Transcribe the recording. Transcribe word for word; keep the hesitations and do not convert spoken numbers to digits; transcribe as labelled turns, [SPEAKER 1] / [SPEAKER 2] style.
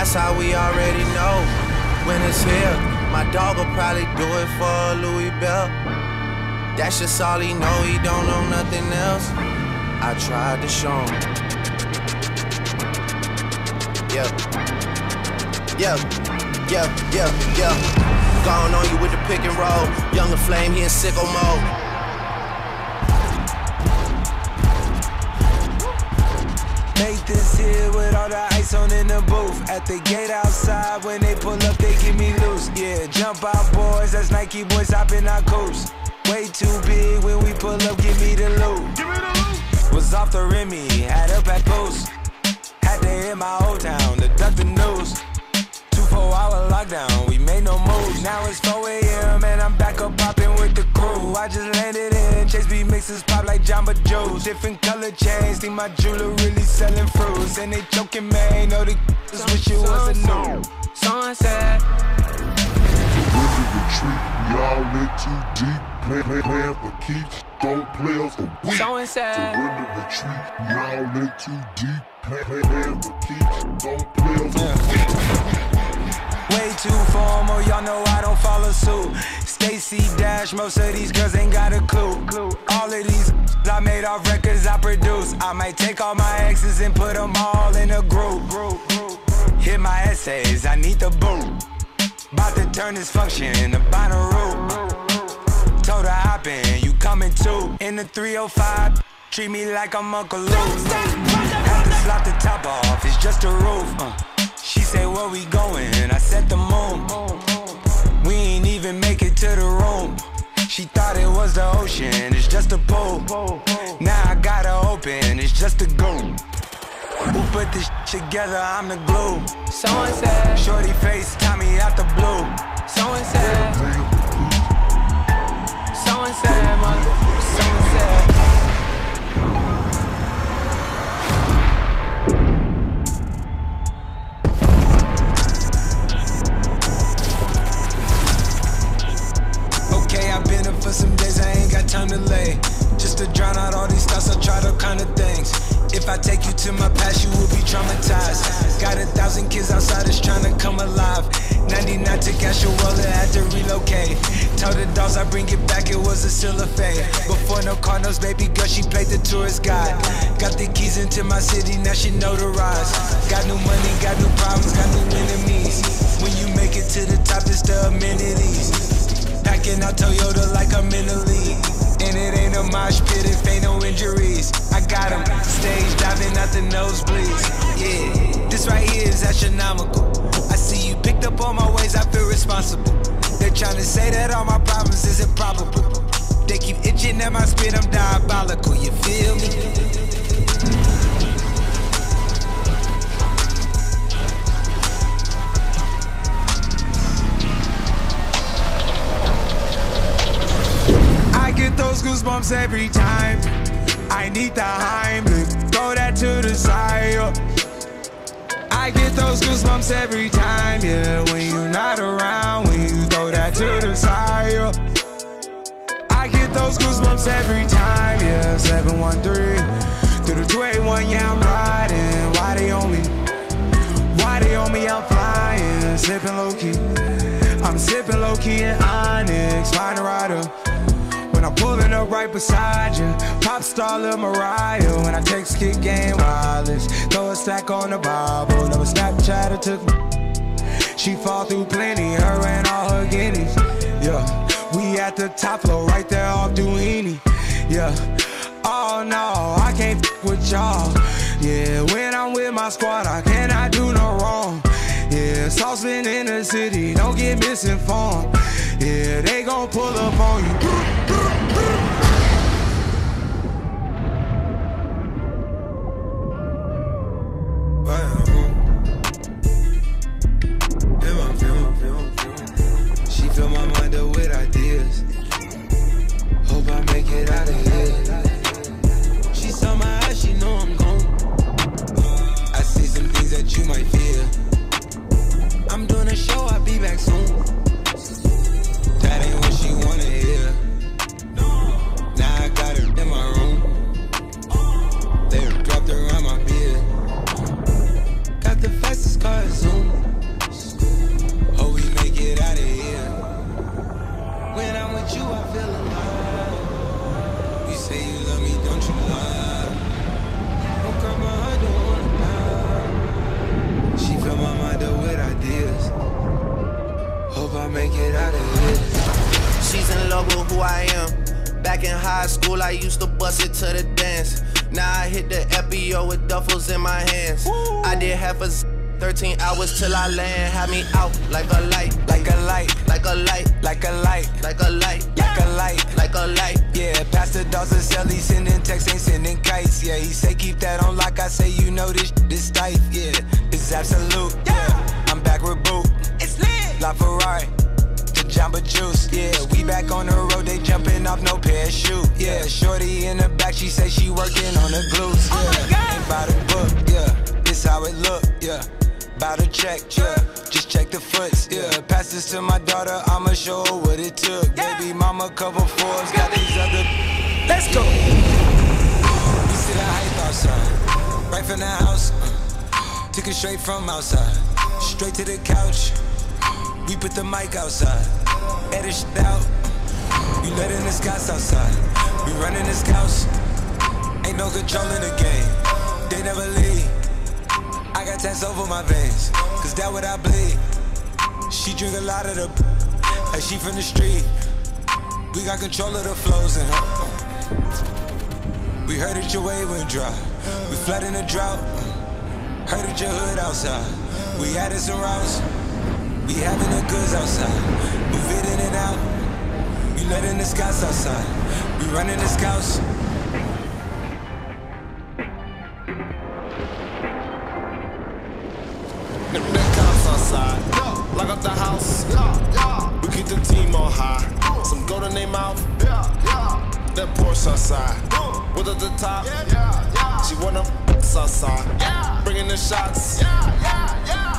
[SPEAKER 1] Southside, we already know when it's here. My dog will probably do it for a Louis Bell. That's just all he know, he don't know nothing else. I tried to show him. Yeah, yeah, yeah, yeah, yeah. Gone on you with the pick and roll. Younger Flame, he in sicko mode.
[SPEAKER 2] Make this here with all the ice on in the booth. At the gate outside, when they pull up, they get me loose. Yeah, jump out, boys, that's Nike boys hopping our coast. Way too big when we pull up, give me the loot. Give me the loot. Was off the Remy, had up at post. Had to hit my old town to duck the news. Two four hour lockdown, we made no moves. Now it's four A M and I'm back up popping with the crew. I just landed in, Chase B mixes pop like Jamba Joe's. Different color chains, think my jeweler really selling fruits. And they choking, man, know the just wish it was a new. Sunset.
[SPEAKER 3] Into retreat, we all in too deep. Play, play, playing for keeps, don't play us for weak. Surrender retreat, we all in too deep. Play, play, playing for keeps, don't play us for weak.
[SPEAKER 2] Way too formal, y'all know I don't follow suit. Stacy Dash, most of these girls ain't got a clue. All of these I made off records I produce. I might take all my exes and put them all in a group. Hit my essays, I need the boot. About to turn this function into Bonnaroo. Told her hop in, you coming too. In the three oh five, treat me like I'm Uncle Luke. Had to slap the top off, it's just a roof. Uh. She say, where we going? I said the moon. We ain't even make it to the room. She thought it was the ocean, it's just a pool. Now I gotta open, it's just a goon. Who put this shit together? I'm the glue. Someone said, shorty face, Tommy out the blue. Someone said, someone said, mother, someone said. Okay, I've been up for some days, I ain't got time to lay. Just to drown out all these thoughts, I tried all kind of things. If I take you to my past, you will be traumatized. Got a thousand kids outside that's trying to come alive. ninety-nine took Asherwella, had to relocate. Told the dogs I bring it back, it was a still a fade. Before no Cardinals, baby girl, she played the tourist guide. Got the keys into my city, now she notarized. Got new money, got new problems, got new enemies. When you make it to the top, it's the amenities. Packing out Toyota like I'm in the league. And it ain't a mosh pit if ain't no injuries. I got them stage diving out the nosebleeds. Yeah, this right here is astronomical. I see you picked up on my ways, I feel responsible. They're trying to say that all my problems is improbable. They keep itching at my spit, I'm diabolical, you feel me? I get those goosebumps every time. I need the Heimlich, throw that to the side. I get those goosebumps every time, yeah. When you're not around, when you throw that to the side. I get those goosebumps every time, yeah. seven one three through the two eighty-one, yeah, I'm riding. Why they on me? Why they on me? I'm flying, sipping low key. I'm sipping low key in Onyx, find a rider. When I'm pulling up right beside you, pop star Lil Mariah. When I text kick game wireless, throw a stack on the Bible. Never Snapchat or took me. She fall through plenty, her and all her guineas. Yeah, we at the top floor, right there off Duini. Yeah, oh no, I can't f with y'all. Yeah, when I'm with my squad, I cannot do no wrong. Yeah, saucepan in the city, don't get misinformed. Yeah, they gon' pull up on you. She fill my mind up with ideas. Hope I make it out of here. She saw my eyes, she know I'm gone. I see some things that you might fear. I'm doing a show, I'll be back soon. That ain't what she wanna hear. make it out of here.
[SPEAKER 1] She's in love with who I am. Back in high school, I used to bust it to the dance. Now I hit the F B O with duffels in my hands. Woo. I did half a z- thirteen hours till I land. Had me out like a light,
[SPEAKER 2] like a light,
[SPEAKER 1] like a light,
[SPEAKER 2] like a light,
[SPEAKER 1] like a light,
[SPEAKER 2] like a light,
[SPEAKER 1] like a light.
[SPEAKER 2] Yeah, Pastor Dawson sell, he sending texts, ain't sending kites. Yeah, he say keep that on lock. I say you know this this tight. Yeah, it's absolute. Yeah, I'm back with Boot.
[SPEAKER 1] It's lit.
[SPEAKER 2] La Ferrari. Jamba Juice, yeah, we back on the road, they jumping off no parachute, yeah, shorty in the back, she say she working on the glutes, yeah,
[SPEAKER 1] oh my God.
[SPEAKER 2] Ain't bout a book, yeah, this how it look, yeah, bout a check, yeah, just check the foots, yeah, pass this to my daughter, I'ma show her what it took, yeah. Baby mama couple Forbes, got these other, let's go, we see the hype outside, right from the house, uh, took it straight from outside, straight to the couch. We put the mic outside, edit shit out. We letting the scouts outside. We running the scouts. Ain't no control in the game. They never leave. I got tats over my veins, cause that what I bleed. She drink a lot of the, like she from the street. We got control of the flows in her. We heard that your wave went dry. We flood in the drought. Heard that your hood outside. We added some routes. We having the goods outside, move it in and out. We letting the scouts outside, we running the scouts.
[SPEAKER 4] The cops outside, lock up the house. We keep the team on high. Some gold in their mouth. That Porsche outside, with at the top. She wanna outside, bringing the shots.